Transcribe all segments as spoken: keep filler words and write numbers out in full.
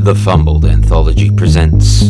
The Fumbled Anthology presents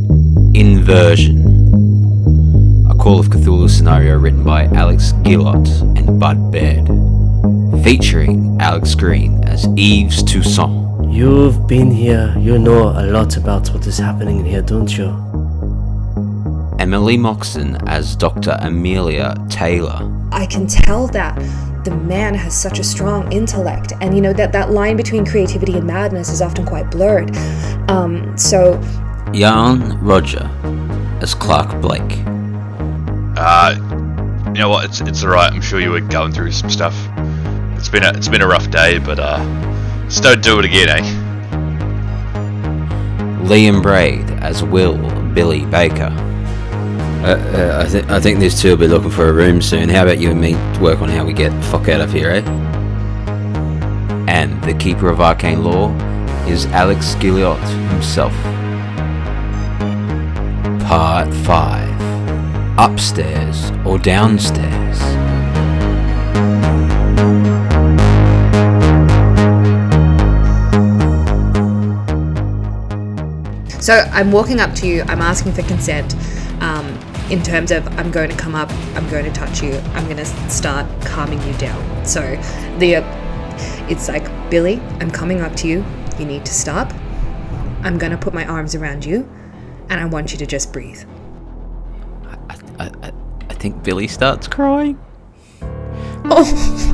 Inversion, a Call of Cthulhu scenario written by Alex Gillot and Bud Baird, featuring Alex Green as Yves Toussaint. You've been here, you know a lot about what is happening in here, don't you? Emily Moxon as Doctor Amelia Taylor. I can tell that the man has such a strong intellect, and you know that that line between creativity and madness is often quite blurred. Um, so, Jan Roger as Clark Blake. Uh, you know what? It's it's alright. I'm sure you were going through some stuff. It's been a it's been a rough day, but uh, just don't do it again, eh? Liam Braid as Will Billy Baker. Uh, uh, I, th- I think these two will be looking for a room soon. How about you and me work on how we get the fuck out of here, eh? And the Keeper of Arcane Law is Alex Gillot himself. Part five. Upstairs or Downstairs? so I'm walking up to you. I'm asking for consent. Um, in terms of, I'm going to come up, I'm going to touch you, I'm going to start calming you down. So the, uh, it's like, Billy, I'm coming up to you, you need to stop, I'm going to put my arms around you, and I want you to just breathe. I, I, I, I think Billy starts crying. Oh.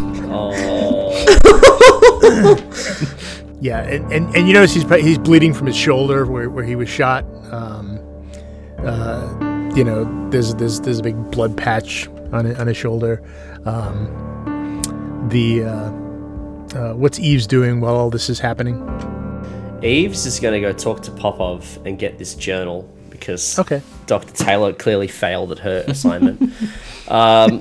Oh. Yeah, and, and, and you notice he's he's bleeding from his shoulder where, where he was shot. Um, uh, you know, there's there's there's a big blood patch on it, on his shoulder. Um, the uh, uh, what's Yves doing while all this is happening? Yves is going to go talk to Popov and get this journal because okay. Doctor Taylor clearly failed at her assignment. um,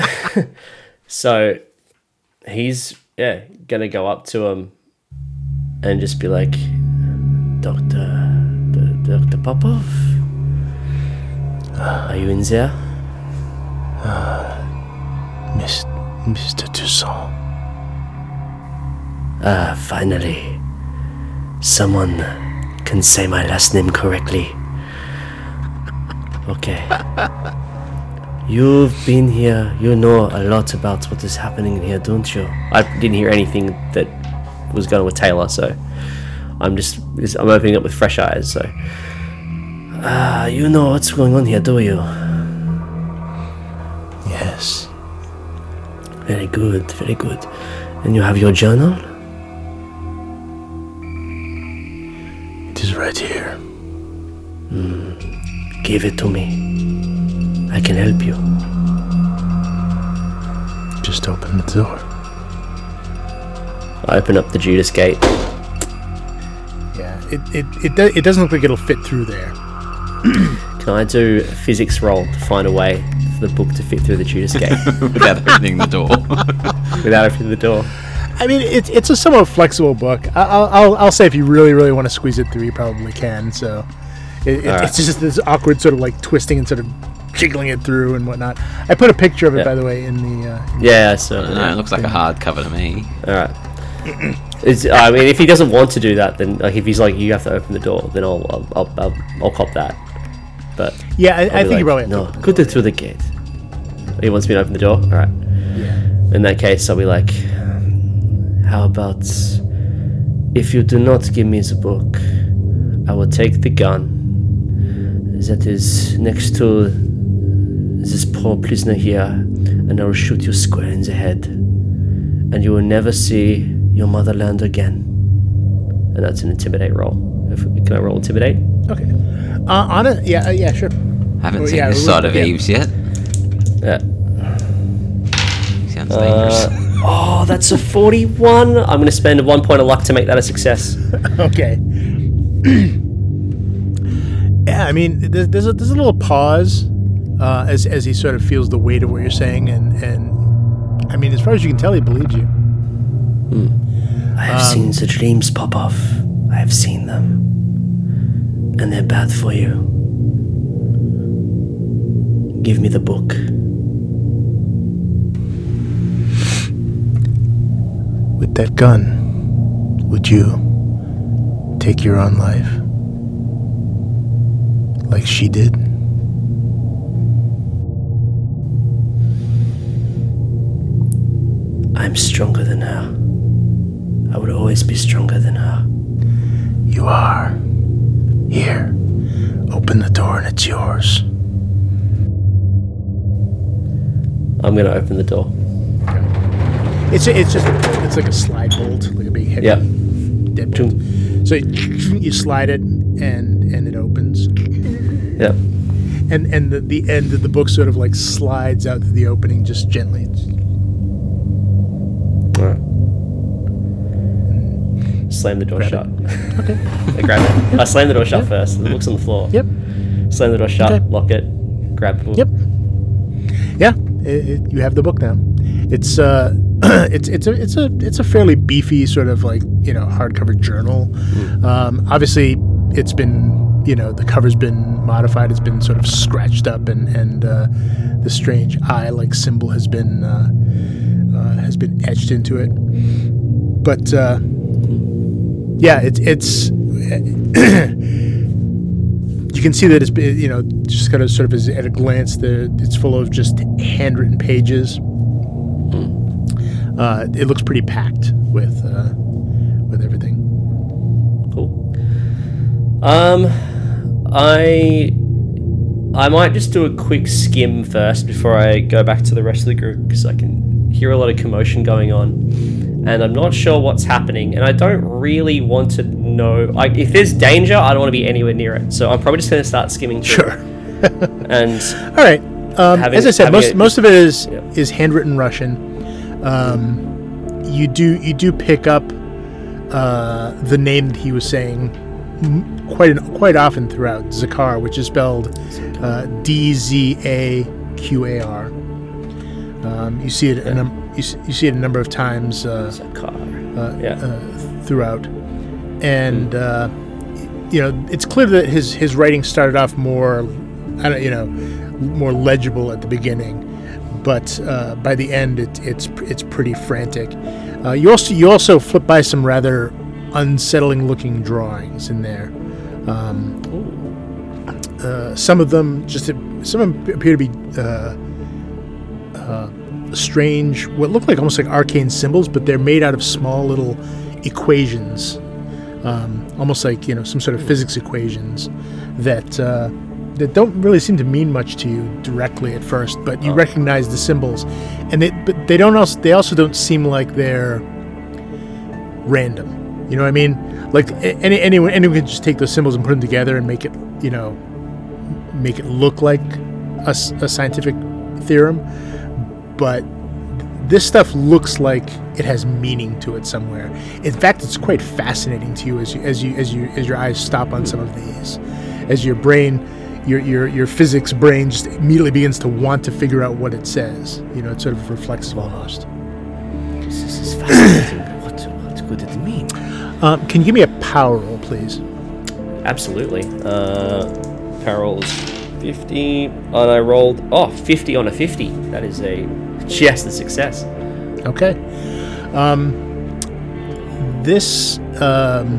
so he's yeah going to go up to him and just be like, Doctor Doctor Popov. Are you in there? Uh, Miss, Mister Toussaint. Ah, finally. Someone can say my last name correctly. Okay. You've been here, you know a lot about what is happening in here, don't you? I didn't hear anything that was going with Taylor, so I'm just, I'm opening up with fresh eyes, so... Ah, uh, you know what's going on here, do you? Yes. Very good, very good. And you have your journal? It is right here. Mm. Give it to me. I can help you. Just open the door. I open up the Judas Gate. Yeah, it it it, do, it doesn't look like it'll fit through there. Can I do a physics roll to find a way for the book to fit through the Judas Gate? Without opening the door. Without opening the door. I mean, it's it's a somewhat flexible book. I'll I'll I'll say if you really really want to squeeze it through, you probably can. So it, it, right. It's just this awkward sort of like twisting and sort of jiggling it through and whatnot. I put a picture of it, yeah. by the way, in the. Uh, in yeah, so I don't know, it looks like a hardcover to me. All right. It's, I mean, if he doesn't want to do that, then like if he's like, you have to open the door, then I'll I'll I'll, I'll, I'll cop that. But yeah, I, I think like, you probably have no. To Put it through the gate. He wants me to open the door. All right. Yeah. In that case, I'll be like, how about if you do not give me the book, I will take the gun that is next to this poor prisoner here, and I will shoot you square in the head, and you will never see your motherland again. And that's an intimidate roll. If, can I roll intimidate? Okay. Uh, on it? Yeah, uh, yeah, sure. Haven't well, seen yeah, this side of yeah. Yves yet. Yeah. Sounds dangerous. Uh, oh, that's a forty-one. I'm going to spend one point of luck to make that a success. Okay. Yeah, I mean, there's, there's, a, there's a little pause uh, as as he sort of feels the weight of what you're saying, and, and I mean, as far as you can tell, he believes you. Hmm. I have um, seen the dreams pop off. I have seen them. And they're bad for you. Give me the book. With that gun, would you take your own life, like she did? I'm stronger than her. I would always be stronger than her. You are. Here, open the door and it's yours. I'm gonna open the door. It's a, it's just it's like a slide bolt, like a big heavy Yeah. deadbolt. So you, you slide it and and it opens, Yeah. and and the, the end of the book sort of like slides out through the opening just gently. All right. Slam the door Grab shut. Okay. I grab it. I slam the door shut first. The book's on the floor. Yep. Slam the door shut. Okay. Lock it. Grab the book. Yep. Yeah. It, it, you have the book now. It's uh, it's it's a it's a it's a fairly beefy sort of like you know hardcover journal. Mm. Um, obviously, it's been you know the cover's been modified. It's been sort of scratched up, and and uh, the strange eye like symbol has been uh, uh, has been etched into it. But uh, yeah, it's it's. You can see that it's you know just kind of sort of as, at a glance there it's full of just handwritten pages. Uh, it looks pretty packed with uh, with everything. Cool. Um, I I might just do a quick skim first before I go back to the rest of the group because I can hear a lot of commotion going on, and I'm not sure what's happening, and I don't really want to know. Like, if there's danger, I don't want to be anywhere near it. So I'm probably just going to start skimming through. Sure. And All right. Um, Having- as I said, having most a- most of it is Yeah. is handwritten Russian. Um, you do you do pick up uh, the name that he was saying m- quite an, quite often throughout, Zakar, which is spelled uh, D Z A Q A R. Um, you see it a num- you, s- you see it a number of times uh, it's a car. uh, Yeah. uh, throughout, and uh, you know it's clear that his his writing started off more, I don't you know, more legible at the beginning, but uh, by the end it, it's it's pretty frantic. Uh, you also you also flip by some rather unsettling looking drawings in there. Um, uh, some of them just some of them appear to be uh, uh, strange, what look like almost like arcane symbols, but they're made out of small little equations, um, almost like you know some sort of physics equations that uh, that don't really seem to mean much to you directly at first, but you Oh. recognize the symbols, and they but they don't also they also don't seem like they're random. You know what I mean? Like a- any anyone anyone could just take those symbols and put them together and make it you know make it look like a, s- a scientific theorem, but this stuff looks like it has meaning to it somewhere. In fact, it's quite fascinating to you as you as you as you as your eyes stop on some of these, as your brain, your your your physics brain just immediately begins to want to figure out what it says. You know, it's sort of reflexive almost. This is fascinating. what, what could it mean? Um, can you give me a power roll, please? Absolutely. Uh, power is fifty, and I rolled, oh, fifty on a fifty. That is a just a success. Okay. Um, this um,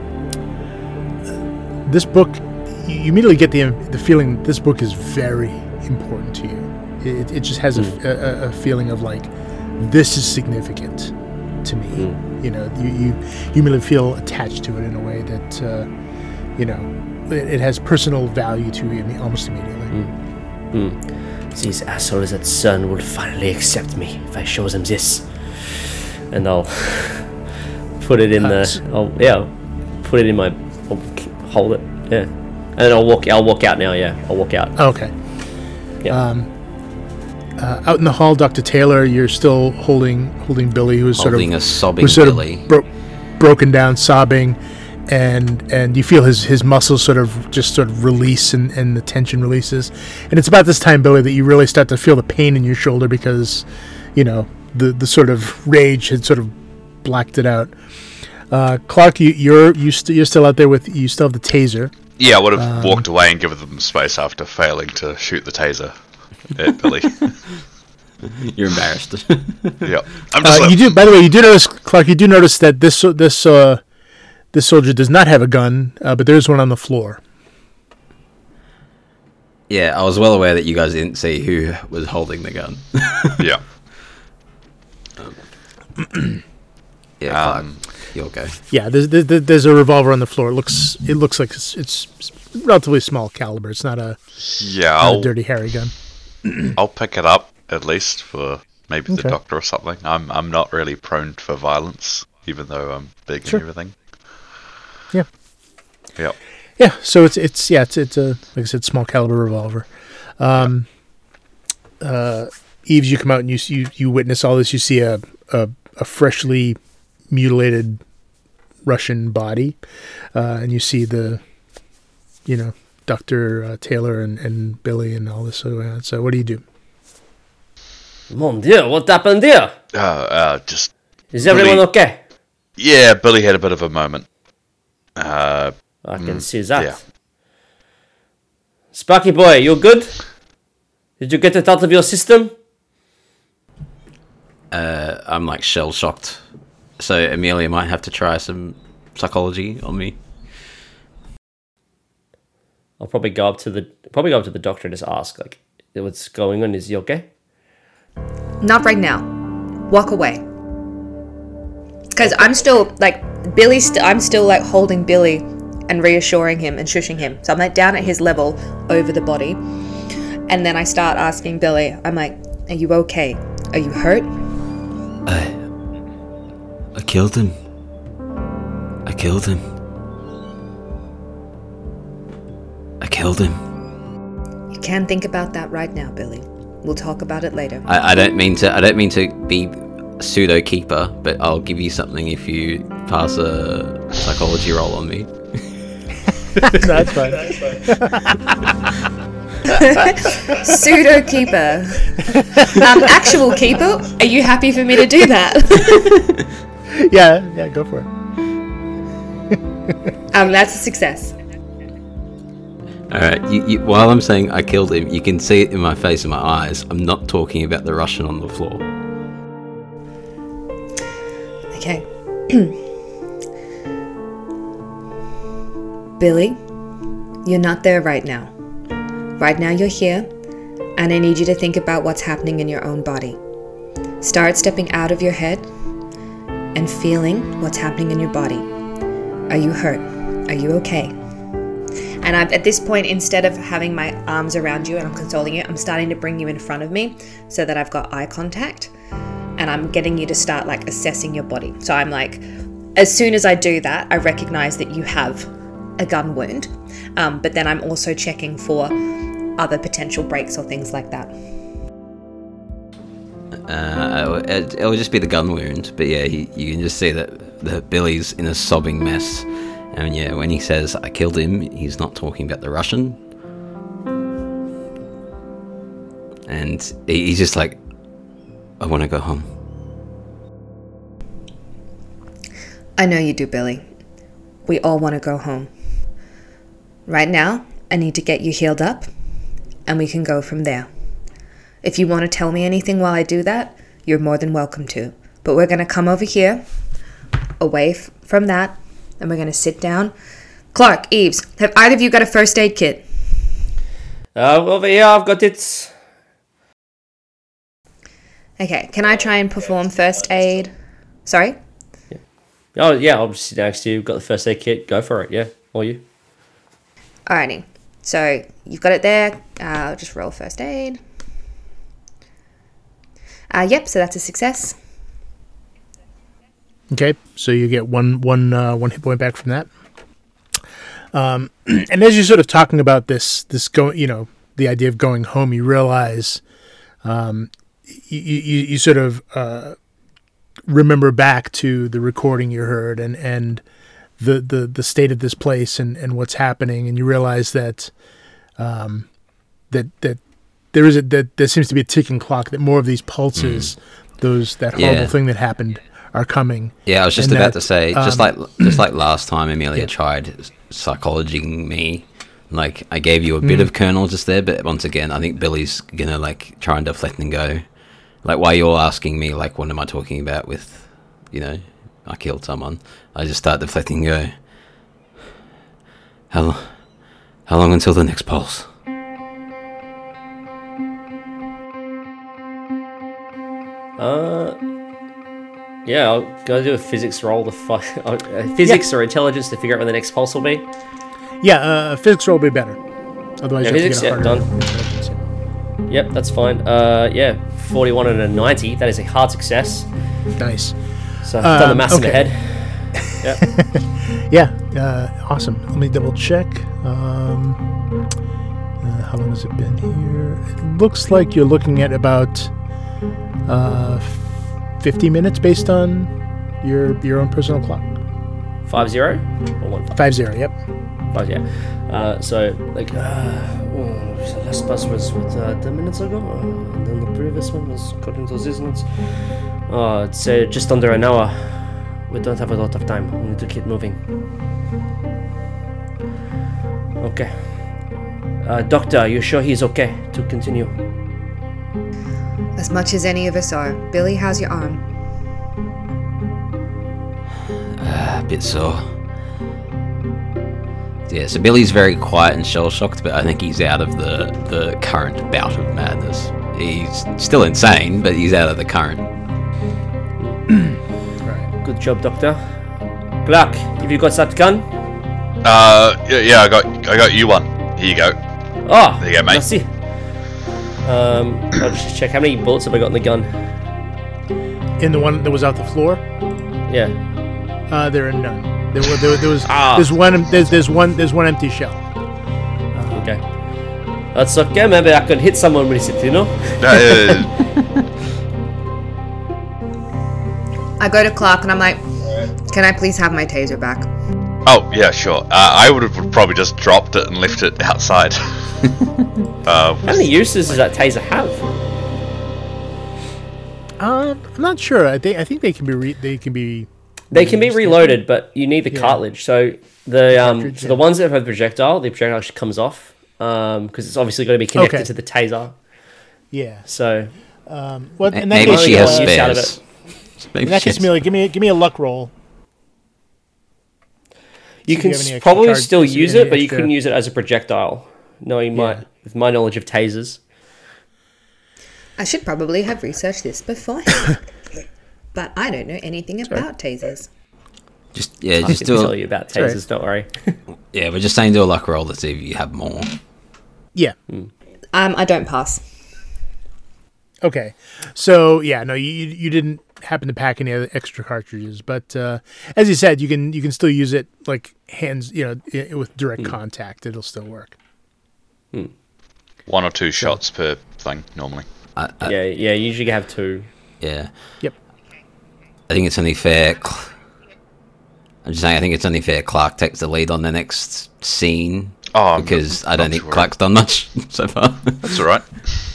this book, you you immediately get the the feeling that this book is very important to you. It, it just has a, a, a feeling of like, this is significant to me. Mm. You know, you, you you immediately feel attached to it in a way that uh, you know it, it has personal value to you almost immediately. Mm. These assholes at Sun will finally accept me if I show them this. And I'll put it in Uh, the, s- I'll, yeah, I'll put it in my, I'll hold it, yeah. And then I'll walk, I'll walk out now, yeah, I'll walk out. Okay. Yeah. Um, uh, out in the hall, Doctor Taylor, you're still holding holding Billy, who's sort Holding of a sobbing who's sort Billy. of bro- broken down, sobbing, and and you feel his, his muscles sort of just sort of release, and, and the tension releases. And it's about this time, Billy, that you really start to feel the pain in your shoulder because, you know, the the sort of rage had sort of blacked it out. Uh, Clark, you, you're you st- you're still out there with you still have the taser. Yeah, I would have walked away and given them space after failing to shoot the taser at Billy. You're embarrassed. Yeah, I'm just Uh, like, you do, by the way, you do notice, Clark. You do notice that this this uh, this soldier does not have a gun, uh, but there's one on the floor. Yeah, I was well aware that you guys didn't see who was holding the gun. Yeah. Yeah, Clark, Um, you'll go. Yeah, there's, there's there's a revolver on the floor. It looks it looks like it's, it's relatively small caliber. It's not a, Yeah, not I'll, a Dirty Harry gun. I'll pick it up at least for maybe Okay. the doctor or something. I'm I'm not really prone for violence, even though I'm big Sure. and everything. Yeah. Yep. Yeah, so it's it's yeah it's it's a like I said small caliber revolver. Um, uh, Eves, you come out and you you you witness all this. You see a a, a freshly mutilated Russian body, uh, and you see the, you know, Doctor uh, Taylor and, and Billy and all this. So, uh, so what do you do? Mon Dieu, what happened here? Uh, uh, just Is everyone Billy- okay? yeah, Billy had a bit of a moment. Uh, I can see that. yeah. Sparky boy, you good? Did you get it out of your system? Uh, I'm like shell shocked. So Amelia might have to try some psychology on me. I'll probably go up to the probably go up to the doctor and just ask, like, what's going on? Is he okay? Not right now. Walk away. Because I'm still like Billy. St- I'm still like holding Billy and reassuring him and shushing him. So I'm like down at his level over the body, and then I start asking Billy. I'm like, "Are you okay? Are you hurt?" I, I killed him. I killed him. I killed him. You can't think about that right now, Billy. We'll talk about it later. I, I don't mean to. I don't mean to be a pseudo keeper, but I'll give you something if you pass a psychology roll on me. That's fine. Pseudo keeper. Um, actual keeper. Are you happy for me to do that? yeah, yeah, go for it. um, that's a success. All right. You, you, while I'm saying I killed him, you can see it in my face and my eyes. I'm not talking about the Russian on the floor. Okay. Billy, you're not there right now. Right now you're here, and I need you to think about what's happening in your own body. Start stepping out of your head and feeling what's happening in your body. Are you hurt? Are you okay? And I've, at this point, instead of having my arms around you and I'm consoling you, I'm starting to bring you in front of me so that I've got eye contact, and I'm getting you to start like assessing your body. So I'm like, as soon as I do that, I recognize that you have a gun wound, um, but then I'm also checking for other potential breaks or things like that. Uh, it, it will just be the gun wound, but yeah, he, you can just see that that Billy's in a sobbing mess. And yeah, when he says I killed him, he's not talking about the Russian. And he, he's just like, I want to go home. I know you do, Billy. We all want to go home. Right now, I need to get you healed up, and we can go from there. If you want to tell me anything while I do that, you're more than welcome to. But we're going to come over here, away f- from that, and we're going to sit down. Clark, Eves, have either of you got a first aid kit? Uh, over here, I've got it. Okay, can I try and perform first aid? Sorry? Oh, yeah, I'll just sit next to you. Got the first aid kit. Go for it, yeah. Or you. Alrighty. So, you've got it there. Uh, I'll just roll first aid. Uh, yep, so that's a success. Okay, so you get one one uh, one hit point back from that. Um, and as you're sort of talking about this this go, you know, the idea of going home, you realize, um, you, you you sort of uh, remember back to the recording you heard and and the the the state of this place and and what's happening, and you realize that, um, that that there is a that there seems to be a ticking clock, that more of these pulses, mm. those that horrible Yeah. thing that happened, are coming. Yeah, I was just And about that, to say, just um, like just like last time Amelia yeah. tried psychologing me, like I gave you a bit Mm. of kernel just there, but once again, I think Billy's gonna like try and deflect and go. Like while you're asking me, like, what am I talking about with, you know, I killed someone, I just start deflecting and go, How, lo- how long until the next pulse? Uh, yeah, I'll go do a physics roll to fi- uh, physics or intelligence to figure out when the next pulse will be. Yeah, uh, physics roll will be better. Otherwise, Yeah, you have physics, to get a yeah, harder done. intelligence, yeah. Yep, that's fine. Uh, yeah, forty-one and a ninety. That is a hard success. Nice. So I've done the Um, maths in my okay. head. Yep. Yeah, uh, awesome. Let me double check. Um, uh, how long has it been here? It looks like you're looking at about uh, fifty minutes based on your your own personal clock. Five zero or one five. Five zero. Yep. Five, yeah. Uh, so like, uh, oh, so the last bus was what uh, ten minutes ago, uh, and then the previous one was according to these notes. Uh, it's uh, just under an hour. We don't have a lot of time. We need to keep moving. Okay. Uh, doctor, are you sure he's okay to continue? As much as any of us are. Billy, how's your arm? A bit sore. Yeah, so Billy's very quiet and shell-shocked, but I think he's out of the, the current bout of madness. He's still insane, but he's out of the current. Good job, doctor. Clark, have you got that gun? Uh, yeah, yeah, I got, I got you one. Here you go. Oh, There you go, mate. merci. Um, I'll just check how many bullets have I got in the gun. In the one that was out the floor, Yeah. uh, there are none. There, were, there, there was Ah. there's one there's, there's one there's one empty shell. Okay. That's okay. Maybe I can hit someone with it, you know? Uh, I go to Clark and I'm like, can I please have my taser back? oh, yeah, sure. Uh, I would have probably just dropped it and left it outside. uh, How many uses does that taser have? Uh, I'm not sure. I think I think they can be re- they can be. They can be reloaded, but you need the cartridge. So the um, Cartridge, so the yeah. ones that have the projectile, the projectile actually comes off because it's obviously going to be connected Okay. to the taser. Yeah. So Well, Ma- in that Maybe case, she has use out of spares. Maybe in that she case, has- Amelia, give me a, give me a luck roll. you if can you have s- any extra probably charge- still if you use have it, any but you extra- couldn't use it as a projectile. Knowing my Yeah. with my knowledge of tasers. I should probably have researched this before. But I don't know anything about tasers. Just yeah, I just can do tell a, you about Sorry. tasers. Don't worry. yeah. We're just saying do a luck roll to see if you have more. Yeah. Um, I don't pass. Okay. So yeah, no, you you you didn't happen to pack any other extra cartridges, but uh, as you said, you can you can still use it like hands, you know, i- with direct contact. It'll still work. one or two shots per thing, normally. I, I, yeah, yeah. You usually have two. yeah. Yep. I think it's only fair. Cl- I'm just saying. I think it's only fair. Clark takes the lead on the next scene Oh, I'm because not- I don't not think sure. Clark's done much so far. That's all right.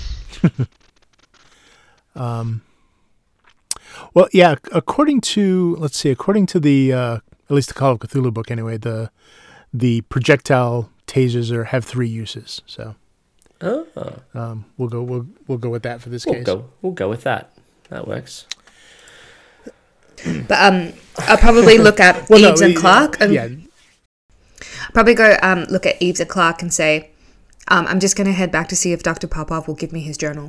Well, yeah. According to let's see, according to the uh, at least the Call of Cthulhu book, anyway, the the projectile tasers are have three uses. So Oh, um, we'll go we'll we'll go with that for this we'll case. go. We'll go with that. That works. But um, I'll probably look at Well, no, Eves and y- Clark. And yeah. Probably go um, look at Eves and Clark and say, um, I'm just going to head back to see if Doctor Popov will give me his journal.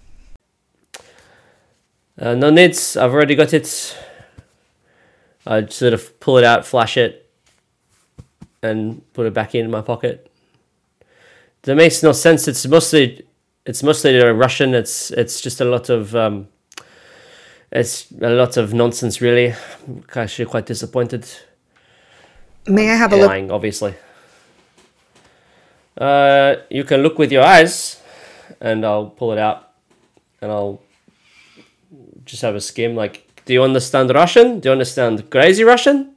Uh, no needs. I've already got it. I sort of pull it out, flash it, and put it back in my pocket. That makes no sense. It's mostly, it's mostly uh, Russian. It's it's just a lot of, um, it's a lot of nonsense. Really, I'm actually quite disappointed. May I have a look? Lying, obviously. Uh, you can look with your eyes, and I'll pull it out, and I'll just have a skim. Like, do you understand Russian? Do you understand crazy Russian?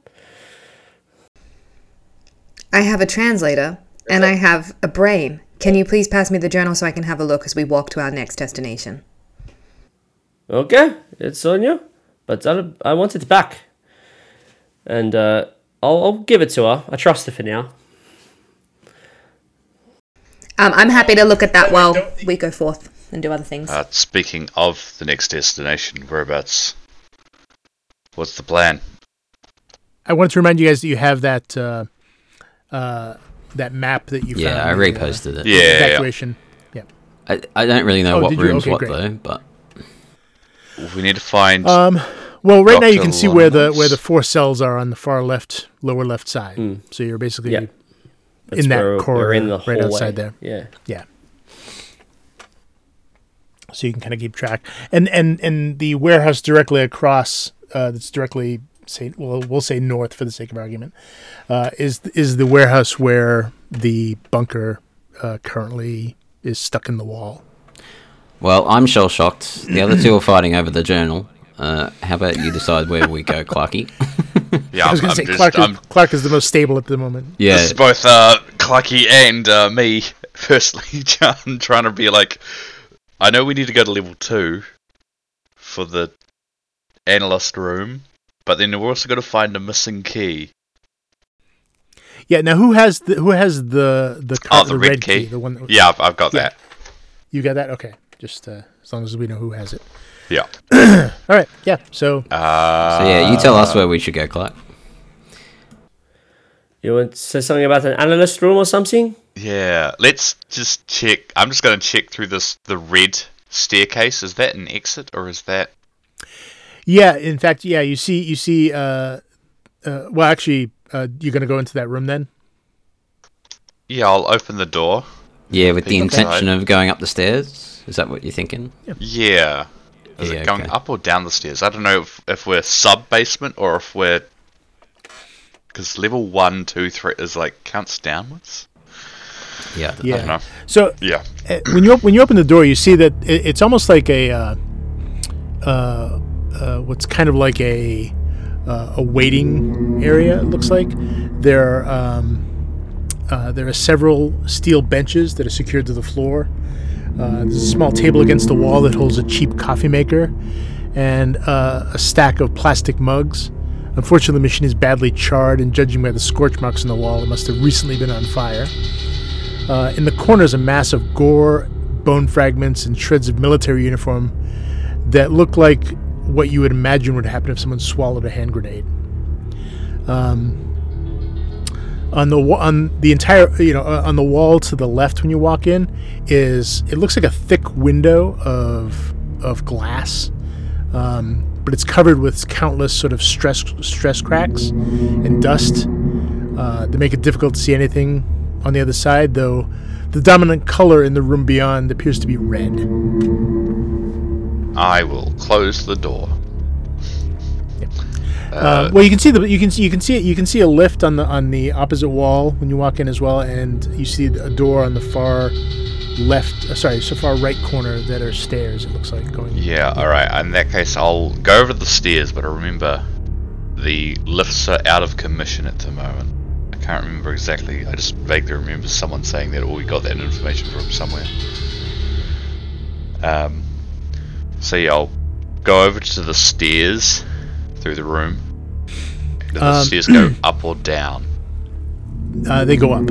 I have a translator and I have a brain. Can you please pass me the journal so I can have a look as we walk to our next destination? Okay, it's on you, but I'll, I want it back, and uh, I'll, I'll give it to her. I trust her for now. Um, I'm happy to look at that while we go forth and do other things. Uh, speaking of the next destination, whereabouts? What's the plan? I wanted to remind you guys that you have that uh, uh, that map that you Yeah, found. I the, uh, reposted it. Yeah, yeah, yeah. evacuation. Yeah. I, I don't really know Oh, what did you? room's Okay, what great. though, but We need to find. Um. Well, right now you Doctor can see where the Lawrence. where the four cells are on the far left, lower left side. Mm. So you're basically Yeah. That's in that where corridor, we're in the right hallway. outside there. Yeah. Yeah. So you can kind of keep track, and and and the warehouse directly across, uh, that's directly say well we'll say north for the sake of argument, uh, is is the warehouse where the bunker uh, currently is stuck in the wall. well, I'm shell shocked. The other two are fighting over the journal. Uh, how about you decide where we go, Clarky? yeah, I was I'm, going I'm to say just, Clark I'm, is, Clark is the most stable at the moment. Yeah, This is both uh, Clucky and uh, me personally John, trying to be like, I know we need to go to level two for the analyst room, but then we're also got to find a missing key. Yeah. Now who has the who has the the, Oh, car, the red key. The one that, Yeah, I've, I've got Yeah. that. You got that? Okay. Just uh, as long as we know who has it. Yeah. All right. Yeah. So Uh, so yeah, you tell us where we should go, Clark. You want to say something about an analyst room or something? Yeah, let's just check. I'm just going to check through this the red staircase. Is that an exit or is that? yeah, in fact, yeah, you see you see. Uh, uh, well, actually, uh, you're going to go into that room then. Yeah, I'll open the door. Yeah, with the Peek intention inside. of going up the stairs. Is that what you're thinking? Yeah. Is Yeah, it going okay. up or down the stairs? I don't know if, if we're sub basement or if we're because level one, two, three is like counts downwards. Yeah. Yeah. I don't know. So Yeah. Yeah. uh, when you op- when you open the door, you see that it, it's almost like a uh, uh, uh, what's kind of like a uh, a waiting area. It looks like there are, um, uh, there are several steel benches that are secured to the floor. Uh, there's a small table against the wall that holds a cheap coffee maker and uh, a stack of plastic mugs. Unfortunately, the machine is badly charred, and judging by the scorch marks on the wall, it must have recently been on fire. Uh, in the corner is a mass of gore, bone fragments, and shreds of military uniform that look like what you would imagine would happen if someone swallowed a hand grenade. Um, on the wa- on the entire you know uh, on the wall to the left when you walk in is it looks like a thick window of of glass, um, but it's covered with countless sort of stress stress cracks and dust uh, that make it difficult to see anything on the other side, though the dominant color in the room beyond appears to be red. I will close the door. Uh, well, you can see the you can see you can see it you can see a lift on the on the opposite wall when you walk in as well, and you see a door on the far left, uh, sorry, so far right corner that are stairs. It looks like going. Yeah, alright. In that case, I'll go over the stairs, but I remember the lifts are out of commission at the moment. I can't remember exactly. I just vaguely remember someone saying that, or we got that information from somewhere. Um, so yeah, I'll go over to the stairs through the room. Do the Um, stairs go up or down? Uh, they go up.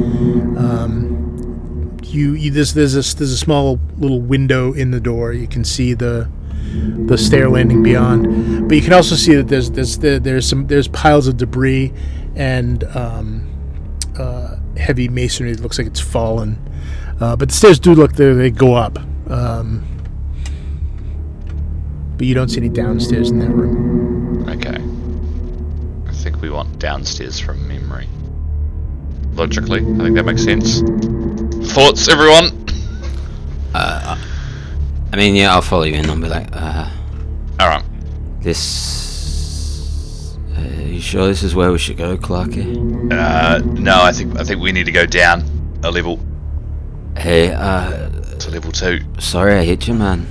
Um, you, you there's there's a there's a small little window in the door. You can see the the stair landing beyond, but you can also see that there's there's there, there's some there's piles of debris and um, uh, heavy masonry that looks like it's fallen. Uh, but the stairs do look they they go up. Um, but you don't see any downstairs in that room. Okay. I think we want downstairs from memory. Logically, I think that makes sense. Thoughts, everyone? Uh, I mean, yeah, I'll follow you in. I'll be like, uh, Alright. this. Uh, you sure this is where we should go, Clarky? Uh, no, I think I think we need to go down a level Hey, uh, to level two. sorry I hit you, man.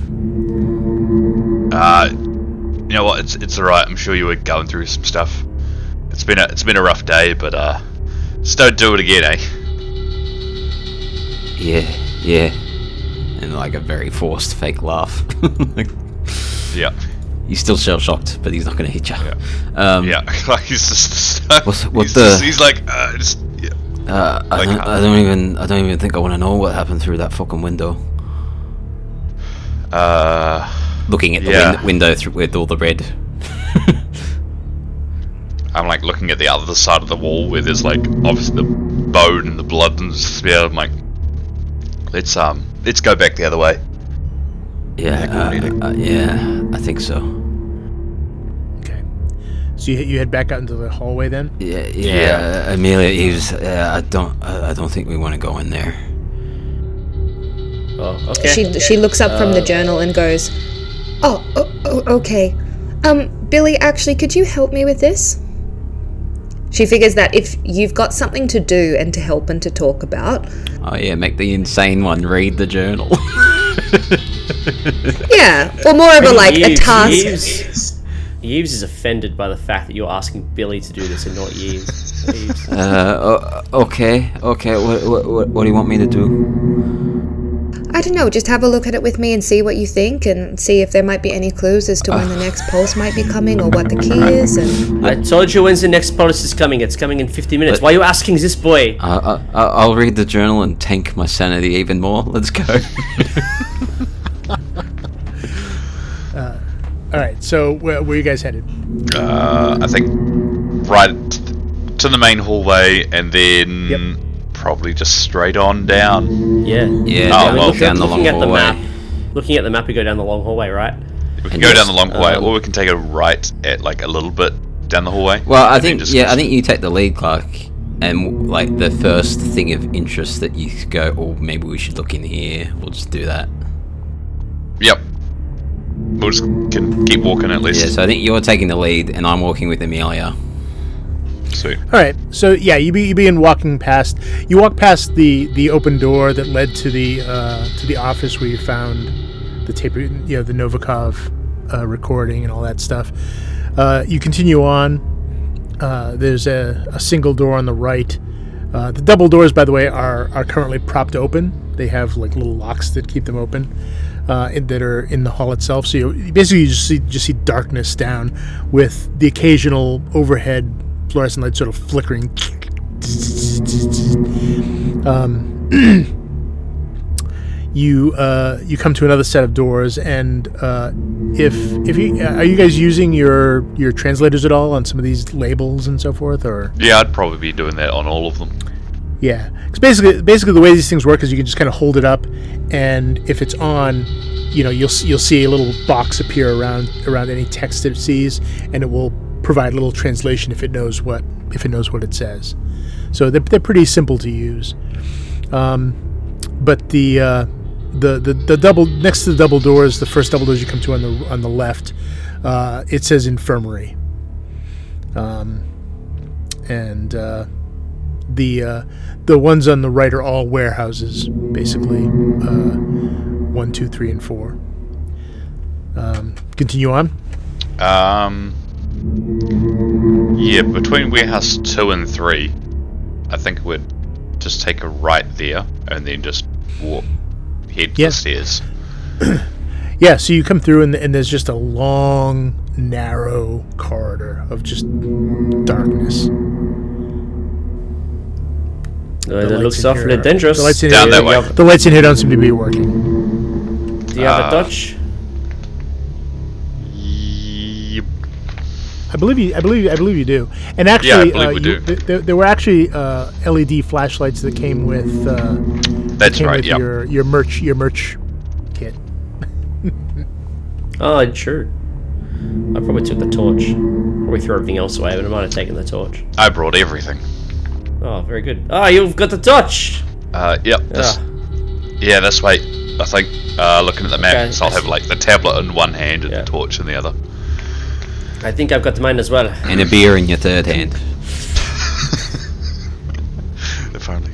Uh, you know what? It's it's alright. I'm sure you were going through some stuff. It's been a it's been a rough day, but uh, just don't do it again, eh? Yeah, yeah. And like a very forced fake laugh. Like, Yeah, he's still shell shocked, but he's not going to hit you. Yeah. Um, yeah. Like he's just What's- what he's, the- just, he's like uh, just yeah. Uh, I Like, don't, uh, I don't even, I don't even think I want to know what happened through that fucking window. Uh, Looking at the Yeah. win- window through, with all the red. I'm like looking at the other side of the wall where there's like obviously the bone and the blood and smear. I'm like, let's um, let's go back the other way. Yeah, uh, uh, yeah, I think so. Okay. So you you head back out into the hallway then? Yeah, yeah. yeah. Uh, Amelia, Eves, uh, I don't, uh, I don't think we want to go in there. Oh, okay. She she looks up from the Uh, journal and goes, "Oh, oh, oh, okay. Um, Billy, actually, could you help me with this?" She figures that if you've got something to do and to help and to talk about, Oh yeah, make the insane one read the journal. yeah, or more of a like a Yves, task. Yves, Yves is offended by the fact that you're asking Billy to do this and not Yves. Yves. uh, o- okay, okay. What, what, what, what do you want me to do? I don't know, just have a look at it with me and see what you think and see if there might be any clues as to when the next pulse might be coming or what the key is. And I told you when's the next pulse is coming. It's coming in fifty minutes. But- Why are you asking this boy? Uh, uh, I'll read the journal and tank my sanity even more. Let's go. All right. So where, where are you guys headed? Uh, I think right to the main hallway, and then Yep. probably just straight on down. Yeah. Yeah, Oh, down, well, Look- down the long looking at the hallway. map. Looking at the map, we go down the long hallway, right? We can And go yes, down the long hallway, um, or we can take a right at like a little bit down the hallway. Well, I and then think just- yeah, I think you take the lead, Clark, and like the first thing of interest that you go, oh, maybe we should look in here. We'll just do that. Yep. We'll just can keep walking at least. Yeah, so I think you're taking the lead, and I'm walking with Amelia. Sweet. All right. So yeah, you be, you begin walking past. You walk past the, the open door that led to the uh, to the office where you found the tape, you know, the Novikov uh, recording and all that stuff. Uh, you continue on. Uh, there's a, a single door on the right. Uh, the double doors, by the way, are are currently propped open. They have like little locks that keep them open. Uh, in, that are in the hall itself. So you basically you just see just see darkness down, with the occasional overhead fluorescent light sort of flickering. Um, you uh, you come to another set of doors, and uh, if if you are you guys using your your translators at all on some of these labels and so forth, or Yeah, I'd probably be doing that on all of them. yeah, because basically basically the way these things work is you can just kind of hold it up, and if it's on, you know, you'll you'll see a little box appear around around any text it sees, and it will provide a little translation if it knows what if it knows what it says. So they're they're pretty simple to use. Um, but the uh, the the the double next to the double doors, the first double doors you come to on the on the left, uh, it says infirmary. Um, and uh, the uh, the ones on the right are all warehouses, basically. Uh, one, two, three, and four. Um, continue on. Um. Yeah, between warehouse two and three, I think we'd just take a right there and then just walk, head to Yeah. the stairs. Yeah, so you come through and, and there's just a long, narrow corridor of just darkness. Uh, The that lights looks in awfully here are- dangerous. The lights in Down here, that way. The lights in here don't seem to be working. Do you have Uh, a touch? Yep. I believe you. I believe. I believe you do. And actually, believe uh, we you, do. th- there, there were actually uh, L E D flashlights that came with. Uh, That's came right, with yep. your your merch your merch kit. Oh, true. I probably took the torch. Probably threw everything else away, but I might have taken the torch. I brought everything. Oh, very good. Oh, you've got the torch! Uh, yep. This, Ah. Yeah, this way. I think. Uh, looking at the map, Okay, so I'll I have see. like the tablet in one hand and Yeah. the torch in the other. I think I've got mine as well. And a beer in your third hand. If only.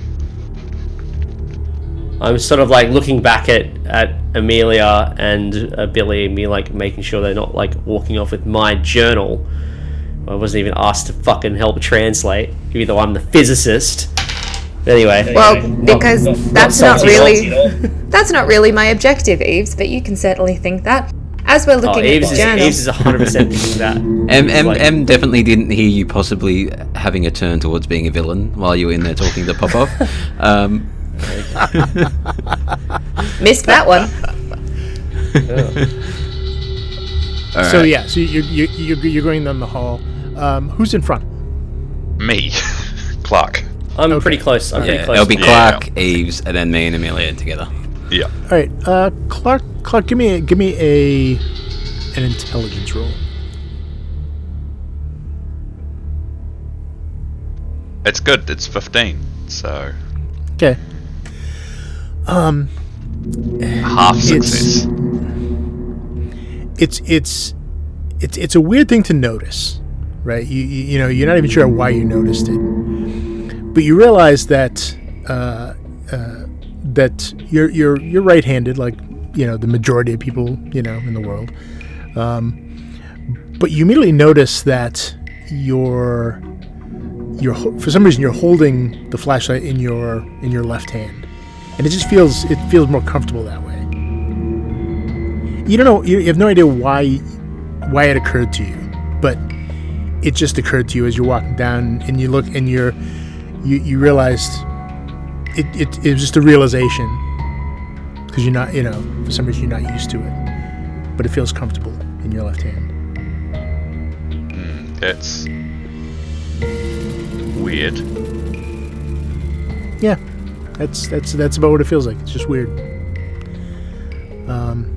I'm sort of like looking back at, at Amelia and uh, Billy and me like making sure they're not like walking off with my journal. I wasn't even asked to fucking help translate, even though I'm the physicist. Anyway. Well, because that's not salty, really salty, that's not really my objective, Eves. But you can certainly think that. As we're Oh, looking Eves at the is, journal, Eves is one hundred percent thinking that. M, M, Like- M definitely didn't hear you possibly having a turn towards being a villain while you were in there talking to Popov. Um, missed that one. all So right. yeah, so you you you you're going down the hall. Um, who's in front? Me, Clark. I'm Okay. pretty close. I'm pretty Yeah, close. it'll be to- Yeah. Clark, Eves, and then me and Amelia together. Yeah. All right, uh, Clark. Clark, give me a, give me a an intelligence roll. It's good. It's fifteen. So Okay. Um, half It's- success. it's it's it's it's a weird thing to notice, right? You you, you know you're not even sure why you noticed it, but you realize that uh, uh, that you're you're you're right-handed, like you know the majority of people you know in the world. Um, but you immediately notice that you're you're ho- for some reason you're holding the flashlight in your in your left hand, and it just feels it feels more comfortable that way. You don't know. You have no idea why why it occurred to you, but it just occurred to you as you're walking down, and you look, and you're you you realized it it, it was just a realization because you're not you know for some reason you're not used to it, but it feels comfortable in your left hand. Mm, that's weird. Yeah, that's that's that's about what it feels like. It's just weird. Um,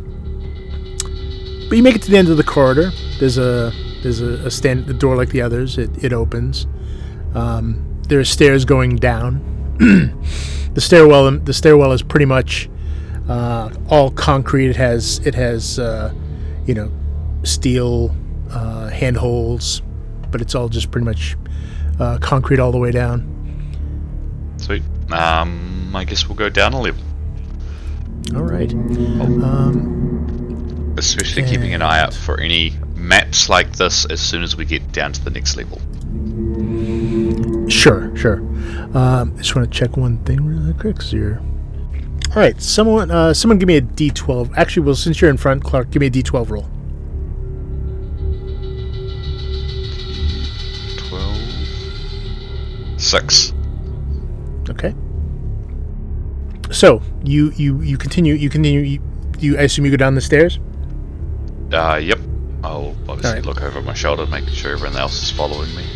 but you make it to the end of the corridor. There's a there's a, a stand a door like the others. It it opens. Um, there are stairs going down. the stairwell the stairwell is pretty much uh, all concrete. It has it has uh, you know steel uh, handholds, but it's all just pretty much uh, concrete all the way down. Sweet. Um, I guess we'll go down a level. All right. Um, Especially keeping an eye out for any maps like this as soon as we get down to the next level. sure, sure. Um, I just want to check one thing really quick. Cause you're... All right. Someone, uh, someone, give me a D twelve. Actually, well, since you're in front, Clark, give me a D twelve roll. twelve. Six. Okay. So you you you continue you continue you, you I assume you go down the stairs. Uh, yep. I'll obviously Alright. look over my shoulder, making sure everyone else is following me.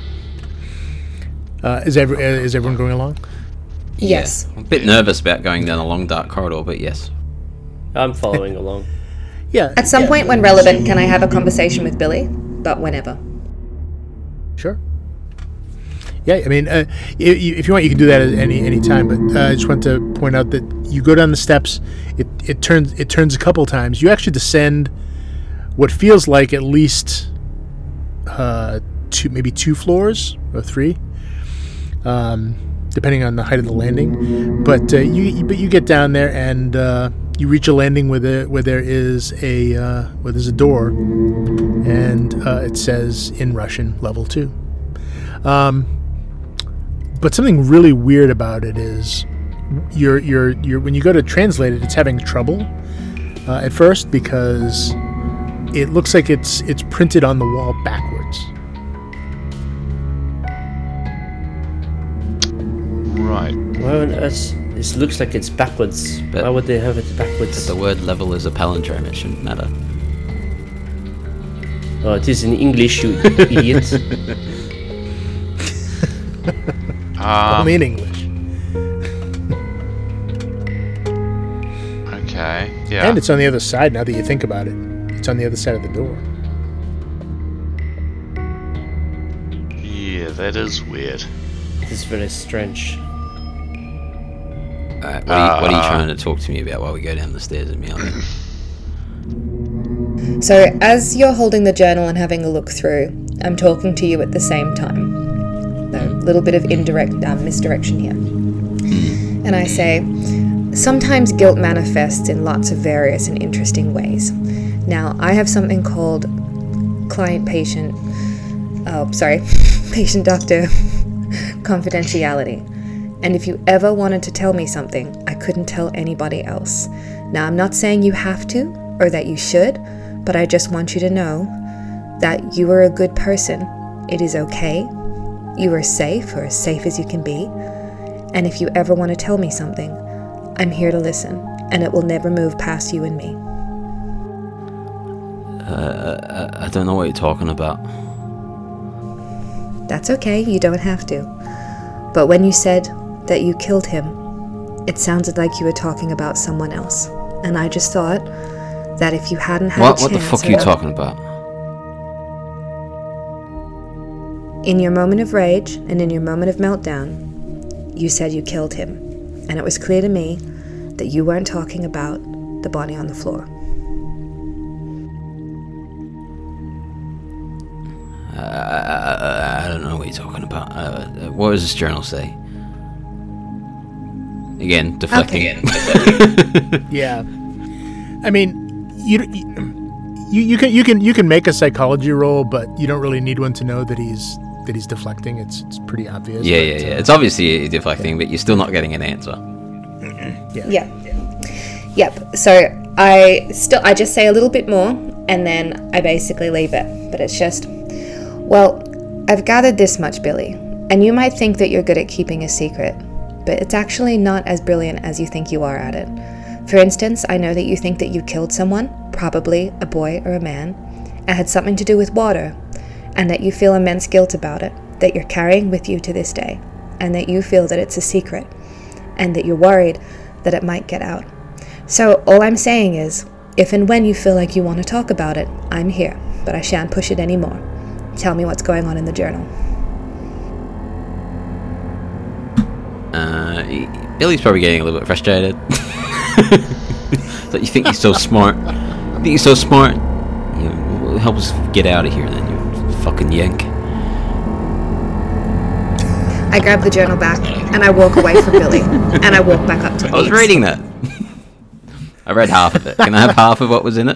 Uh, is every uh, is everyone going along? Yes. Yeah. I'm a bit nervous about going down a long dark corridor, but yes. I'm following along. Yeah. At some yeah, point when relevant, can I have a conversation with Billy? But whenever. Sure. Yeah, I mean, uh, if, if you want, you can do that at any any time. But uh, I just want to point out that you go down the steps. It it turns it turns a couple times. You actually descend what feels like at least uh, two, maybe two floors or three, um, depending on the height of the landing. But uh, you, you but you get down there and uh, you reach a landing where there where there is a uh, where there's a door, and uh, it says in Russian level two. Um, but something really weird about it is you're you're you're when you go to translate it, it's having trouble uh, at first because it looks like it's it's printed on the wall backwards. Right. Why on earth? This looks like it's backwards. But- Why would they have it backwards? The word level is a palindrome, it shouldn't matter. Oh, it is in English, you idiot. Um, Only in English, okay. Yeah. and it's on the other side. Now that you think about it, it's on the other side of the door. Yeah, that is weird. It is very strange. Alright, what, are you, what are you Uh, trying to talk to me about while we go down the stairs, Amelia? So, as you're holding the journal and having a look through, I'm talking to you at the same time. A little bit of indirect um, misdirection here. And I say, sometimes guilt manifests in lots of various and interesting ways. Now, I have something called client-patient, oh, sorry, patient-doctor confidentiality. And if you ever wanted to tell me something, I couldn't tell anybody else. Now, I'm not saying you have to or that you should, but I just want you to know that you are a good person. It is okay. You are safe, or as safe as you can be. And if you ever want to tell me something, I'm here to listen, and it will never move past you and me. Uh, I, I don't know what you're talking about. That's okay, you don't have to. But when you said that you killed him, it sounded like you were talking about someone else. And I just thought that if you hadn't had What? a What chance... the fuck are you talking about? In your moment of rage and in your moment of meltdown, you said you killed him. And it was clear to me that you weren't talking about the body on the floor. Uh, I don't know what you're talking about. Uh, what does this journal say? Again, deflecting. Okay. Yeah, I mean, you, you you can you can you can make a psychology roll, but you don't really need one to know that he's that he's deflecting. It's it's pretty obvious. Yeah, but, yeah, yeah. uh, It's obviously deflecting, but you're still not getting an answer. yeah. Yeah. Yep. So I still I just say a little bit more and then I basically leave it. But it's just, well, I've gathered this much, Billy, and you might think that you're good at keeping a secret, but it's actually not as brilliant as you think you are at it. For instance, I know that you think that you killed someone, probably a boy or a man, and had something to do with water, and that you feel immense guilt about it, that you're carrying with you to this day, and that you feel that it's a secret, and that you're worried that it might get out. So all I'm saying is, if and when you feel like you want to talk about it, I'm here, but I shan't push it anymore. Tell me what's going on in the journal. Uh, he- Billy's probably getting a little bit frustrated. That you think he's so smart. You think he's so smart. You know, help us get out of here, then you fucking yank. I grab the journal back, and I walk away from Billy, and I walk back up to I was Beats. reading that. I read half of it. Can I have half of what was in it?